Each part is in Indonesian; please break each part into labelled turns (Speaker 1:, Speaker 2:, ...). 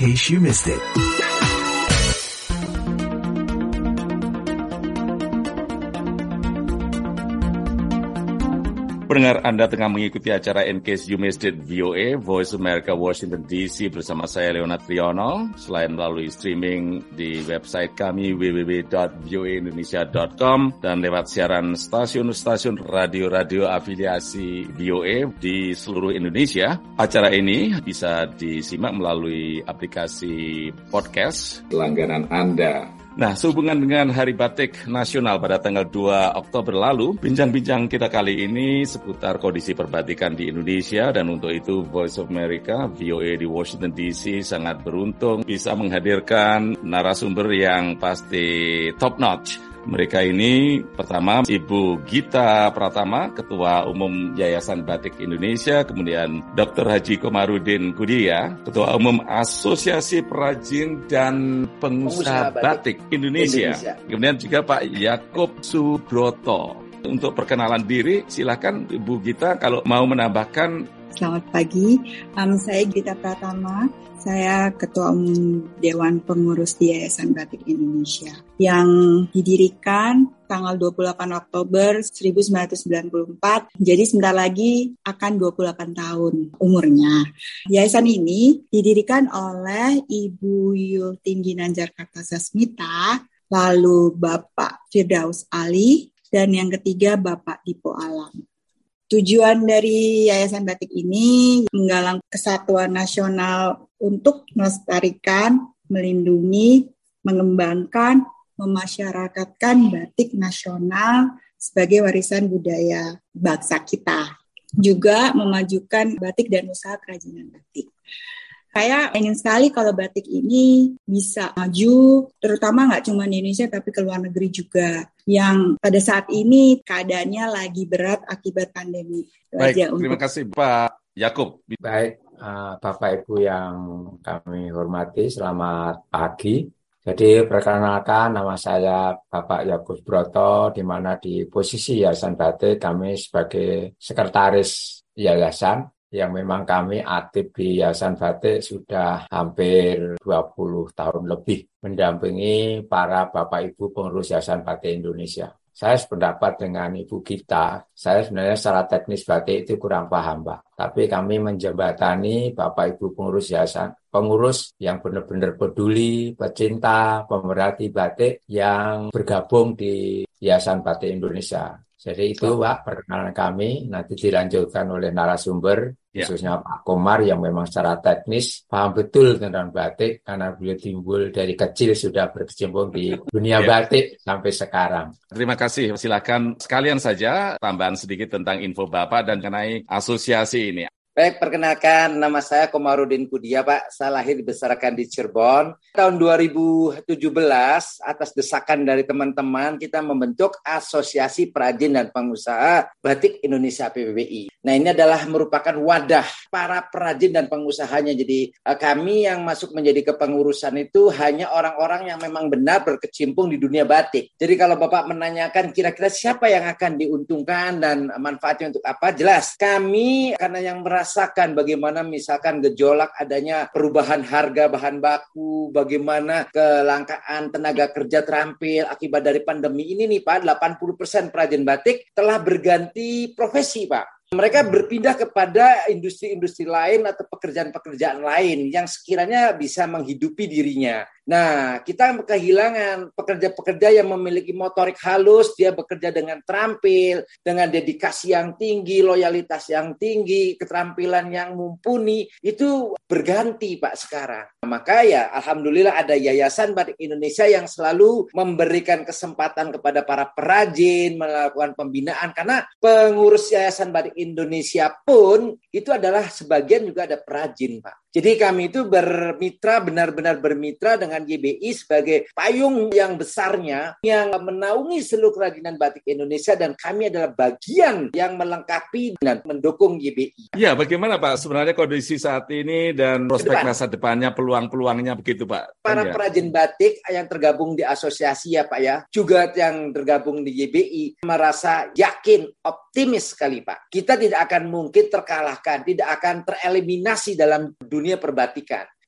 Speaker 1: case you missed it.
Speaker 2: Pendengar, Anda tengah mengikuti acara In Case You Missed It VOA, Voice America Washington DC bersama saya Leonard Triono. Selain melalui streaming di website kami www.voaindonesia.com dan lewat siaran stasiun-stasiun radio-radio afiliasi VOA di seluruh Indonesia. Acara ini bisa disimak melalui aplikasi podcast langganan Anda. Nah, sehubungan dengan Hari Batik Nasional pada tanggal 2 Oktober lalu, bincang-bincang kita kali ini seputar kondisi perbatikan di Indonesia, dan untuk itu Voice of America, VOA di Washington DC sangat beruntung bisa menghadirkan narasumber yang pasti top notch. Mereka ini pertama Ibu Gita Pratama, Ketua Umum Yayasan Batik Indonesia, kemudian Dr. Haji Komarudin Kudiya, Ketua Umum Asosiasi Perajin dan Pengusaha Batik Indonesia. Kemudian juga Pak Yakub Subroto. Untuk perkenalan diri, silakan Ibu Gita kalau mau menambahkan.
Speaker 3: Selamat pagi, saya Gita Pratama. Saya Ketua Umum Dewan Pengurus di Yayasan Batik Indonesia yang didirikan tanggal 28 Oktober 1994. Jadi sebentar lagi akan 28 tahun umurnya. Yayasan ini didirikan oleh Ibu Yultin Ginanjar Kartasasmita, lalu Bapak Firdaus Ali, dan yang ketiga Bapak Dipo Alam. Tujuan dari Yayasan Batik ini menggalang kesatuan nasional untuk melestarikan, melindungi, mengembangkan, memasyarakatkan batik nasional sebagai warisan budaya bangsa kita. Juga memajukan batik dan usaha kerajinan batik. Saya ingin sekali kalau batik ini bisa maju, terutama nggak cuma di Indonesia tapi ke luar negeri juga. Yang pada saat ini keadaannya lagi berat akibat pandemi.
Speaker 2: Baik, terima kasih Pak Yakub.
Speaker 4: Baik, Bapak Ibu yang kami hormati, selamat pagi. Jadi perkenalkan, nama saya Bapak Yakub Subroto, di mana di posisi Yayasan Batik kami sebagai sekretaris yayasan, yang memang kami aktif di Yayasan Batik sudah hampir 20 tahun lebih, mendampingi para Bapak Ibu pengurus Yayasan Batik Indonesia. Saya sependapat dengan Ibu Gita, saya sebenarnya secara teknis batik itu kurang paham, Pak. Tapi kami menjembatani Bapak Ibu pengurus yayasan, pengurus yang benar-benar peduli, pecinta, pemerhati batik yang bergabung di Yayasan Batik Indonesia. Jadi itu Pak, perkenalan kami, nanti dilanjutkan oleh narasumber, khususnya Pak Komar yang memang secara teknis paham betul tentang batik, karena beliau timbul dari kecil sudah berkecimpung di dunia batik sampai sekarang.
Speaker 2: Terima kasih, silakan sekalian saja tambahan sedikit tentang info Bapak dan mengenai asosiasi ini.
Speaker 5: Baik, perkenalkan nama saya Komarudin Kudiya, Pak. Saya lahir dibesarkan di Cirebon. Tahun 2017, atas desakan dari teman-teman, kita membentuk Asosiasi Perajin dan Pengusaha Batik Indonesia PPBI. Nah, ini adalah merupakan wadah para perajin dan pengusahanya. Jadi, kami yang masuk menjadi kepengurusan itu hanya orang-orang yang memang benar berkecimpung di dunia batik. Jadi, kalau Bapak menanyakan kira-kira siapa yang akan diuntungkan dan manfaatnya untuk apa, jelas. Kami, karena yang merasakan bagaimana misalkan gejolak adanya perubahan harga bahan baku, bagaimana kelangkaan tenaga kerja terampil akibat dari pandemi ini nih Pak, 80% perajin batik telah berganti profesi Pak. Mereka berpindah kepada industri-industri lain atau pekerjaan-pekerjaan lain yang sekiranya bisa menghidupi dirinya. Nah, kita kehilangan pekerja-pekerja yang memiliki motorik halus, dia bekerja dengan terampil, dengan dedikasi yang tinggi, loyalitas yang tinggi, keterampilan yang mumpuni, itu berganti Pak sekarang. Maka ya Alhamdulillah ada Yayasan Batik Indonesia yang selalu memberikan kesempatan kepada para perajin melakukan pembinaan, karena pengurus Yayasan Batik Indonesia pun itu adalah sebagian juga ada perajin Pak. Jadi kami itu bermitra, benar-benar bermitra dengan YBI sebagai payung yang besarnya yang menaungi seluruh kerajinan batik Indonesia, dan kami adalah bagian yang melengkapi dan mendukung YBI.
Speaker 2: Ya, bagaimana Pak sebenarnya kondisi saat ini dan prospek masa depannya, peluang-peluangnya begitu Pak?
Speaker 5: Para perajin batik yang tergabung di asosiasi ya Pak ya, juga yang tergabung di YBI merasa yakin, optimis sekali Pak. Kita tidak akan mungkin terkalahkan, tidak akan tereliminasi dalam dunia perbatikan.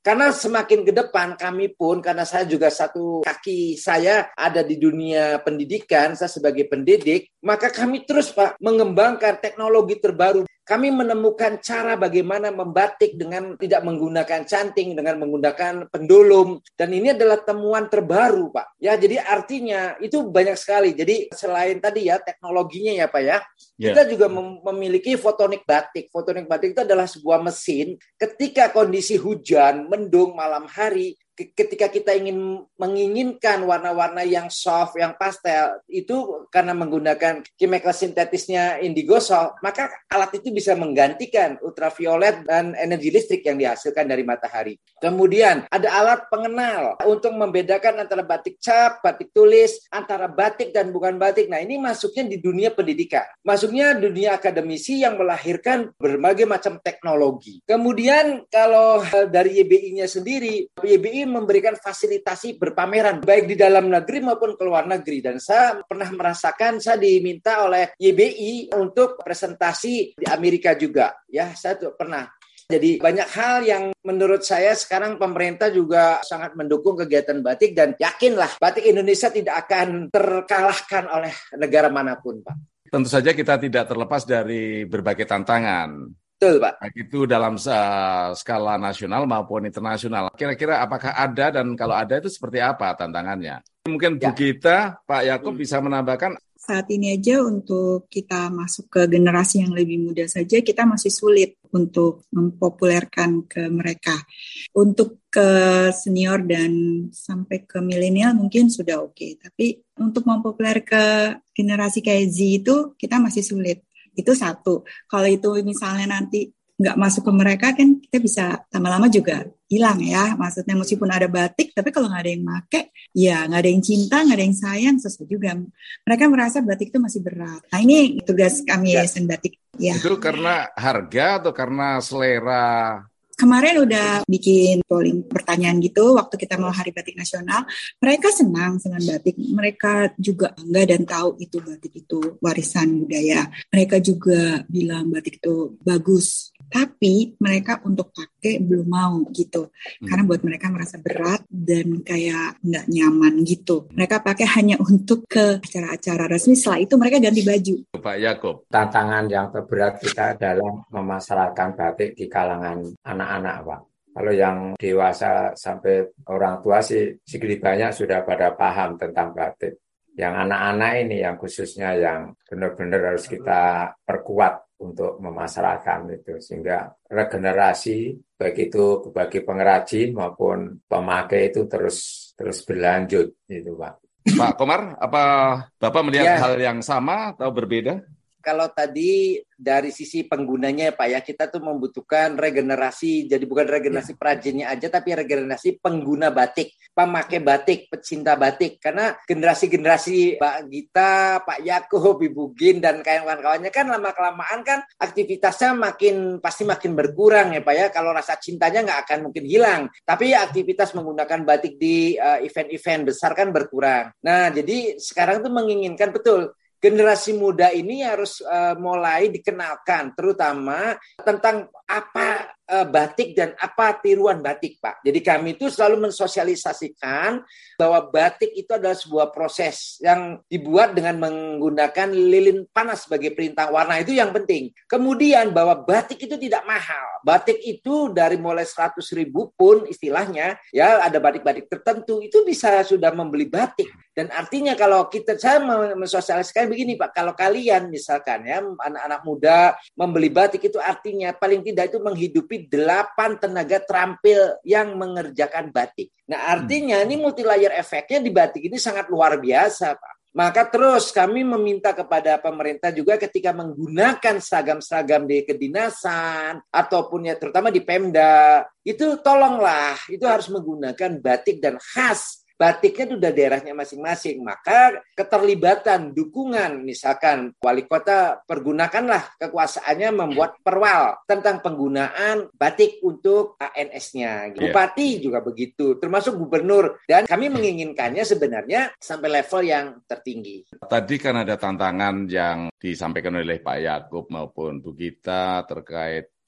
Speaker 5: Karena semakin ke depan kami pun, karena saya juga satu kaki saya ada di dunia pendidikan, saya sebagai pendidik, maka kami terus Pak mengembangkan teknologi terbaru. Kami menemukan cara bagaimana membatik dengan tidak menggunakan canting, dengan menggunakan pendulum. Dan ini adalah temuan terbaru, Pak. Ya, jadi artinya itu banyak sekali. Jadi selain tadi ya teknologinya ya, Pak ya, kita juga memiliki fotonik batik. Fotonik batik itu adalah sebuah mesin ketika kondisi hujan, mendung, malam hari, ketika kita menginginkan warna-warna yang soft, yang pastel, itu karena menggunakan chemical sintetisnya indigo soft, maka alat itu bisa menggantikan ultraviolet dan energi listrik yang dihasilkan dari matahari. Kemudian ada alat pengenal untuk membedakan antara batik cap, batik tulis, antara batik dan bukan batik. Nah, ini masuknya di dunia pendidikan. Masuknya dunia akademisi yang melahirkan berbagai macam teknologi. Kemudian kalau dari YBI-nya sendiri, YBI memberikan fasilitasi berpameran baik di dalam negeri maupun ke luar negeri, dan saya pernah merasakan saya diminta oleh YBI untuk presentasi di Amerika juga ya, saya tuh pernah. Jadi banyak hal yang menurut saya sekarang pemerintah juga sangat mendukung kegiatan batik, dan yakinlah batik Indonesia tidak akan terkalahkan oleh negara manapun, Pak.
Speaker 2: Tentu saja kita tidak terlepas dari berbagai tantangan.
Speaker 5: Betul, Pak.
Speaker 2: Baik itu dalam skala nasional maupun internasional. Kira-kira apakah ada, dan kalau ada itu seperti apa tantangannya? Mungkin Bu Gita, Pak Yakub bisa menambahkan.
Speaker 3: Saat ini aja untuk kita masuk ke generasi yang lebih muda saja, kita masih sulit untuk mempopulerkan ke mereka. Untuk ke senior dan sampai ke milenial mungkin sudah oke. Tapi untuk mempopuler ke generasi kayak Z itu kita masih sulit. Itu satu. Kalau itu misalnya nanti nggak masuk ke mereka, kan kita bisa lama-lama juga hilang ya. Maksudnya meskipun ada batik, tapi kalau nggak ada yang make, ya nggak ada yang cinta, nggak ada yang sayang, susah juga. Mereka merasa batik itu masih berat. Nah, ini tugas kami Yayasan Batik. Ya.
Speaker 2: Itu karena harga atau karena selera?
Speaker 3: Kemarin udah bikin polling pertanyaan gitu waktu kita mau Hari Batik Nasional. Mereka senang dengan batik. Mereka juga bangga dan tahu itu batik itu warisan budaya. Mereka juga bilang batik itu bagus. Tapi mereka untuk pakai belum mau gitu. Karena buat mereka merasa berat dan kayak nggak nyaman gitu. Mereka pakai hanya untuk ke acara-acara resmi. Setelah itu mereka ganti baju.
Speaker 2: Pak Yakub.
Speaker 4: Tantangan yang terberat kita adalah memasarkan batik di kalangan anak-anak, Pak. Kalau yang dewasa sampai orang tua sih sedikit banyak sudah pada paham tentang batik. Yang anak-anak ini yang khususnya yang benar-benar harus kita perkuat untuk memasarkan itu, sehingga regenerasi baik itu bagi pengrajin maupun pemakai itu terus berlanjut gitu, Pak.
Speaker 2: Pak Komar, apa Bapak melihat hal yang sama atau berbeda?
Speaker 5: Kalau tadi dari sisi penggunanya Pak ya, kita tuh membutuhkan regenerasi, jadi bukan regenerasi perajinnya aja, tapi regenerasi pengguna batik, pemakai batik, pecinta batik. Karena generasi-generasi Pak Gita, Pak Yakub, Ibu Gin, dan kawan-kawannya kan lama-kelamaan kan aktivitasnya pasti makin berkurang ya Pak ya. Kalau rasa cintanya nggak akan mungkin hilang, tapi aktivitas menggunakan batik di event-event besar kan berkurang. Nah, jadi sekarang tuh menginginkan betul generasi muda ini harus mulai dikenalkan, terutama tentang apa batik dan apa tiruan batik, Pak. Jadi kami itu selalu mensosialisasikan bahwa batik itu adalah sebuah proses yang dibuat dengan menggunakan lilin panas sebagai perintah warna, itu yang penting. Kemudian bahwa batik itu tidak mahal. Batik itu dari mulai 100.000 pun istilahnya, ya ada batik-batik tertentu, itu bisa sudah membeli batik. Dan artinya kalau saya mensosialisasikan begini Pak, kalau kalian misalkan ya anak-anak muda membeli batik itu artinya paling tidak itu menghidupi 8 tenaga terampil yang mengerjakan batik. Nah artinya ini multi layer efeknya di batik ini sangat luar biasa Pak. Maka terus kami meminta kepada pemerintah juga ketika menggunakan seragam-seragam di kedinasan ataupun ya terutama di Pemda, itu tolonglah itu harus menggunakan batik dan khas. Batiknya itu udah daerahnya masing-masing, maka keterlibatan, dukungan, misalkan wali kota pergunakanlah kekuasaannya membuat perwal tentang penggunaan batik untuk ANS-nya. Bupati juga begitu, termasuk gubernur. Dan kami menginginkannya sebenarnya sampai level yang tertinggi.
Speaker 2: Tadi kan ada tantangan yang disampaikan oleh Pak Yakub maupun Bu Gita terkait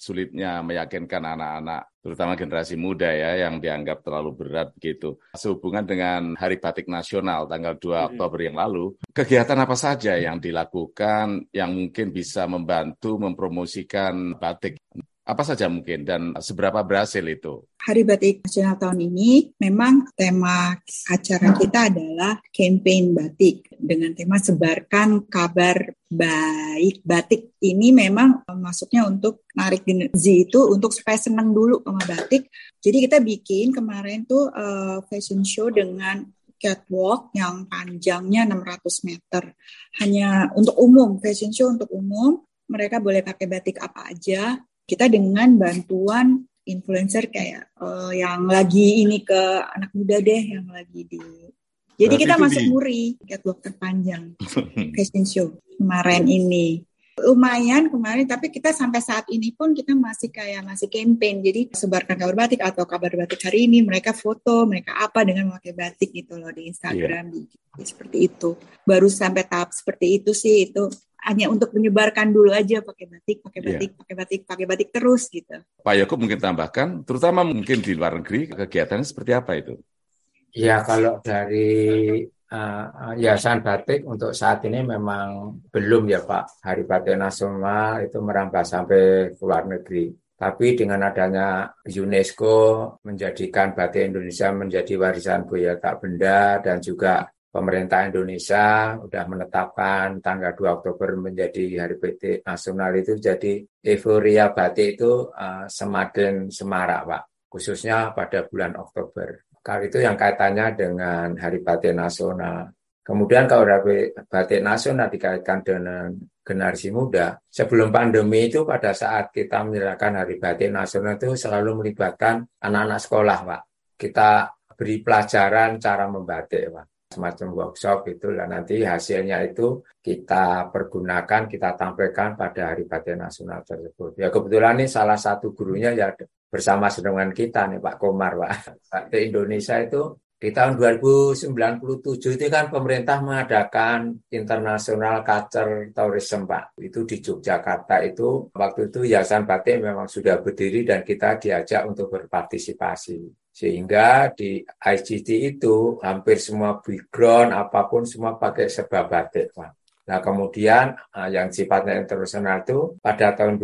Speaker 2: sulitnya meyakinkan anak-anak, terutama generasi muda ya, yang dianggap terlalu berat begitu. Sehubungan dengan Hari Batik Nasional tanggal 2 Oktober yang lalu, kegiatan apa saja yang dilakukan yang mungkin bisa membantu mempromosikan batik? Apa saja mungkin dan seberapa berhasil itu?
Speaker 3: Hari Batik Nasional tahun ini memang tema acara kita adalah campaign batik dengan tema sebarkan kabar baik batik. Ini memang masuknya untuk narik Gen Z itu untuk supaya senang dulu sama batik. Jadi kita bikin kemarin tuh fashion show dengan catwalk yang panjangnya 600 meter. Hanya untuk umum, fashion show untuk umum, mereka boleh pakai batik apa aja. Kita dengan bantuan influencer kayak yang lagi ini ke anak muda deh, yang lagi di... Jadi berarti kita masuk muri, catwalk terpanjang fashion show kemarin ini. Lumayan kemarin, tapi kita sampai saat ini pun kita masih campaign. Jadi sebarkan kabar batik atau kabar batik hari ini, mereka foto, mereka apa dengan memakai batik gitu loh di Instagram, seperti itu. Baru sampai tahap seperti itu sih, itu hanya untuk menyebarkan dulu aja pakai batik terus gitu.
Speaker 2: Pak Yakub mungkin tambahkan, terutama mungkin di luar negeri kegiatannya seperti apa itu?
Speaker 4: Ya kalau dari Yayasan Batik untuk saat ini memang belum ya Pak, Hari Batik Nasional itu merambah sampai ke luar negeri. Tapi dengan adanya UNESCO menjadikan batik Indonesia menjadi warisan budaya tak benda dan juga pemerintah Indonesia sudah menetapkan tanggal 2 Oktober menjadi Hari Batik Nasional itu, jadi euforia batik itu semakin semarak Pak, khususnya pada bulan Oktober. Kali itu yang kaitannya dengan Hari Batik Nasional. Kemudian kalau Hari Batik Nasional dikaitkan dengan generasi muda, sebelum pandemi itu pada saat kita menyerahkan Hari Batik Nasional itu selalu melibatkan anak-anak sekolah Pak. Kita beri pelajaran cara membatik Pak. Semacam workshop itulah, nanti hasilnya itu kita pergunakan, kita tampilkan pada Hari Batik Nasional tersebut. Ya kebetulan ini salah satu gurunya ya bersama dengan kita nih Pak Komar Pak. Batik Indonesia itu di tahun 2097 itu kan pemerintah mengadakan International Culture Tourism Pak. Itu di Yogyakarta itu, waktu itu Yayasan Batik memang sudah berdiri dan kita diajak untuk berpartisipasi. Sehingga di IGT itu hampir semua background apapun semua pakai serba batik Pak. Nah kemudian yang sifatnya internasional itu pada tahun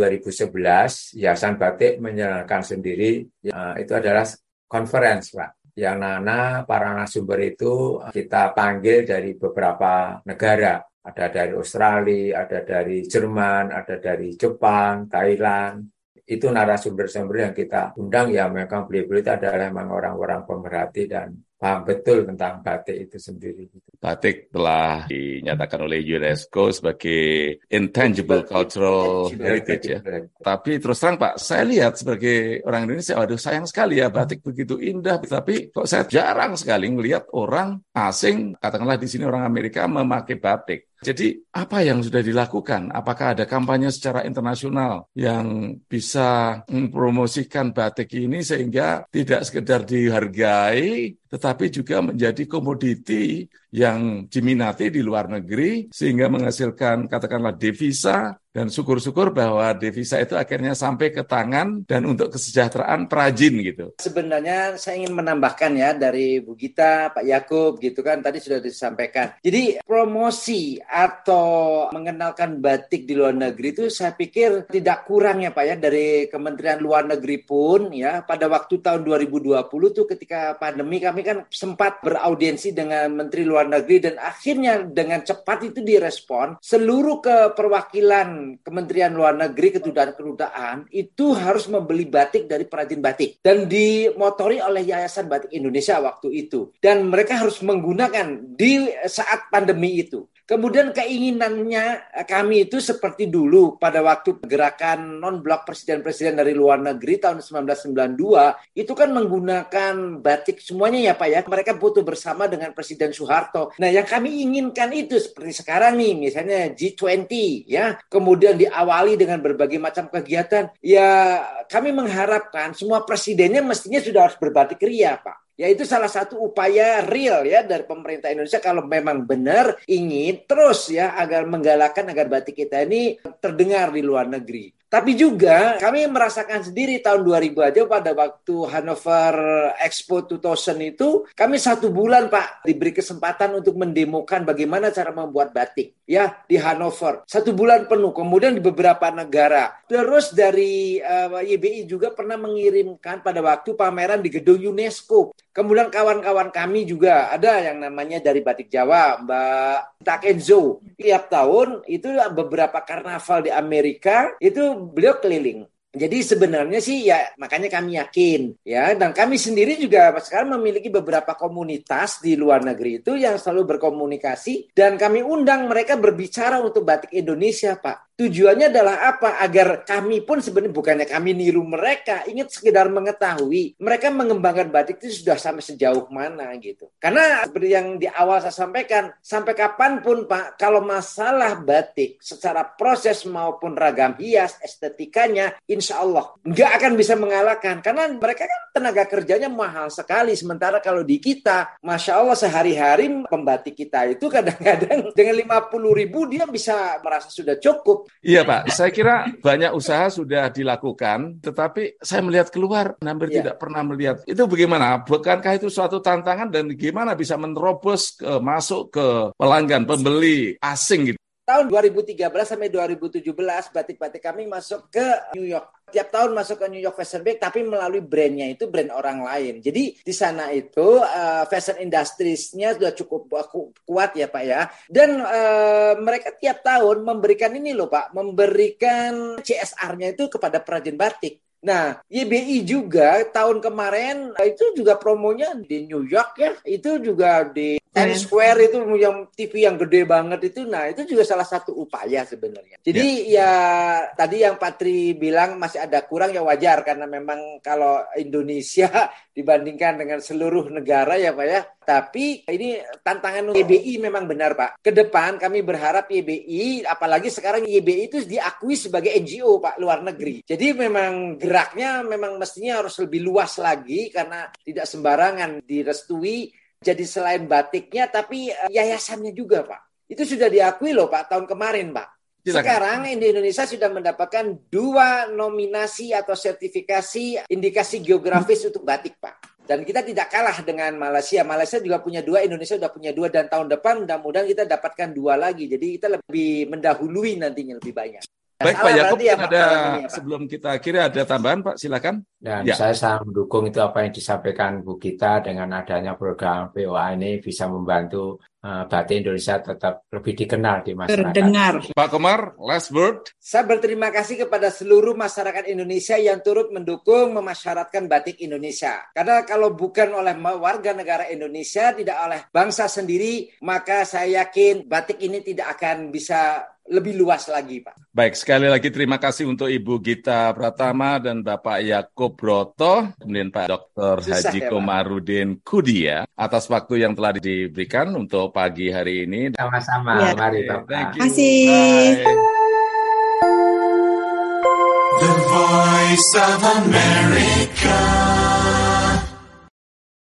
Speaker 4: 2011 Yayasan Batik menyelenggarakan sendiri, itu adalah conference Pak. Yang mana para narasumber itu kita panggil dari beberapa negara. Ada dari Australia, ada dari Jerman, ada dari Jepang, Thailand. Itu narasumber-sumber yang kita undang ya memang beliau-beliau itu adalah memang orang-orang pemerhati dan paham betul tentang batik itu sendiri.
Speaker 2: Batik telah dinyatakan oleh UNESCO sebagai intangible cultural heritage ya. Tapi terus terang Pak, saya lihat sebagai orang Indonesia, waduh sayang sekali ya batik begitu indah. Tapi kok saya jarang sekali melihat orang asing, katakanlah di sini orang Amerika memakai batik. Jadi apa yang sudah dilakukan? Apakah ada kampanye secara internasional yang bisa mempromosikan batik ini sehingga tidak sekedar dihargai, tetapi juga menjadi komoditi yang diminati di luar negeri sehingga menghasilkan katakanlah devisa, dan syukur-syukur bahwa devisa itu akhirnya sampai ke tangan dan untuk kesejahteraan perajin gitu.
Speaker 5: Sebenarnya saya ingin menambahkan ya dari Bu Gita, Pak Yakub gitu kan tadi sudah disampaikan. Jadi promosi atau mengenalkan batik di luar negeri itu saya pikir tidak kurang ya Pak ya, dari Kementerian Luar Negeri pun ya pada waktu tahun 2020 tuh ketika pandemi kami kan sempat beraudiensi dengan Menteri Luar Negeri dan akhirnya dengan cepat itu direspon seluruh perwakilan Kementerian Luar Negeri, kedutaan itu harus membeli batik dari perajin batik dan dimotori oleh Yayasan Batik Indonesia waktu itu, dan mereka harus menggunakan di saat pandemi itu. Kemudian keinginannya kami itu seperti dulu pada waktu gerakan non-blok presiden-presiden dari luar negeri tahun 1992 itu kan menggunakan batik semuanya ya Pak ya. Mereka foto bersama dengan Presiden Soeharto. Nah yang kami inginkan itu seperti sekarang nih misalnya G20 ya. Kemudian diawali dengan berbagai macam kegiatan. Ya kami mengharapkan semua presidennya mestinya sudah harus berbatik ria Pak. Ya itu salah satu upaya real ya dari pemerintah Indonesia kalau memang benar ingin terus ya agar menggalakkan agar batik kita ini terdengar di luar negeri. Tapi juga kami merasakan sendiri tahun 2000 aja pada waktu Hannover Expo 2000 itu kami 1 bulan Pak diberi kesempatan untuk mendemokan bagaimana cara membuat batik ya di Hannover 1 bulan penuh, kemudian di beberapa negara. Terus dari YBI juga pernah mengirimkan pada waktu pameran di gedung UNESCO. Kemudian kawan-kawan kami juga ada yang namanya dari Batik Jawa, Mbak Takenzo. Tiap tahun itu beberapa karnaval di Amerika itu beliau keliling. Jadi sebenarnya sih ya makanya kami yakin ya, dan kami sendiri juga sekarang memiliki beberapa komunitas di luar negeri itu yang selalu berkomunikasi dan kami undang mereka berbicara untuk batik Indonesia Pak. Tujuannya adalah apa? Agar kami pun sebenarnya bukannya kami niru mereka, ingin sekedar mengetahui mereka mengembangkan batik itu sudah sampai sejauh mana gitu. Karena seperti yang di awal saya sampaikan, sampai kapanpun Pak, kalau masalah batik secara proses maupun ragam hias, estetikanya, insya Allah nggak akan bisa mengalahkan. Karena mereka kan tenaga kerjanya mahal sekali. Sementara kalau di kita, Masya Allah sehari-hari pembatik kita itu kadang-kadang dengan 50.000 dia bisa merasa sudah cukup.
Speaker 2: Iya Pak, saya kira banyak usaha sudah dilakukan, tetapi saya melihat keluar, hampir tidak pernah melihat. Itu bagaimana? Bukankah itu suatu tantangan dan gimana bisa menerobos masuk ke pelanggan, pembeli asing gitu?
Speaker 5: Tahun 2013 sampai 2017 batik-batik kami masuk ke New York. Tiap tahun masuk ke New York Fashion Week tapi melalui brandnya itu brand orang lain. Jadi di sana itu fashion industries-nya sudah cukup kuat ya Pak ya. Dan mereka tiap tahun memberikan ini loh Pak, memberikan CSR-nya itu kepada perajin batik. Nah, YBI juga tahun kemarin itu juga promonya di New York ya, itu juga di Times Square itu yang TV yang gede banget itu. Nah, itu juga salah satu upaya sebenarnya. Jadi ya tadi yang Patri bilang masih ada kurang ya wajar karena memang kalau Indonesia dibandingkan dengan seluruh negara ya Pak ya. Tapi ini tantangan YBI memang benar Pak. Ke depan kami berharap YBI, apalagi sekarang YBI itu diakui sebagai NGO Pak luar negeri. Jadi memang geraknya memang mestinya harus lebih luas lagi karena tidak sembarangan direstui. Jadi selain batiknya tapi yayasannya juga Pak. Itu sudah diakui loh Pak tahun kemarin Pak. Silakan. Sekarang di Indonesia sudah mendapatkan 2 nominasi atau sertifikasi indikasi geografis untuk batik Pak. Dan kita tidak kalah dengan Malaysia. Malaysia juga punya 2, Indonesia sudah punya 2 dan tahun depan mudah-mudahan kita dapatkan 2 lagi. Jadi kita lebih mendahului nantinya lebih banyak.
Speaker 2: Baik Pak Yakub, ada sebelum kita akhiri ada tambahan Pak, silakan.
Speaker 4: Dan saya sangat mendukung itu apa yang disampaikan Bu Gita dengan adanya program POA ini bisa membantu batik Indonesia tetap lebih dikenal di masyarakat.
Speaker 3: Terdengar.
Speaker 2: Pak Komar, last word.
Speaker 5: Saya berterima kasih kepada seluruh masyarakat Indonesia yang turut mendukung memasyaratkan batik Indonesia. Karena kalau bukan oleh warga negara Indonesia, tidak oleh bangsa sendiri, maka saya yakin batik ini tidak akan bisa lebih luas lagi, Pak.
Speaker 2: Baik, sekali lagi terima kasih untuk Ibu Gita Pratama dan Bapak Yakub Broto, kemudian Pak Dr. Haji Komarudin Kudia atas waktu yang telah diberikan untuk pagi hari ini.
Speaker 4: Sama-sama, mari Bapak.
Speaker 3: Terima kasih.
Speaker 1: The Voice of America.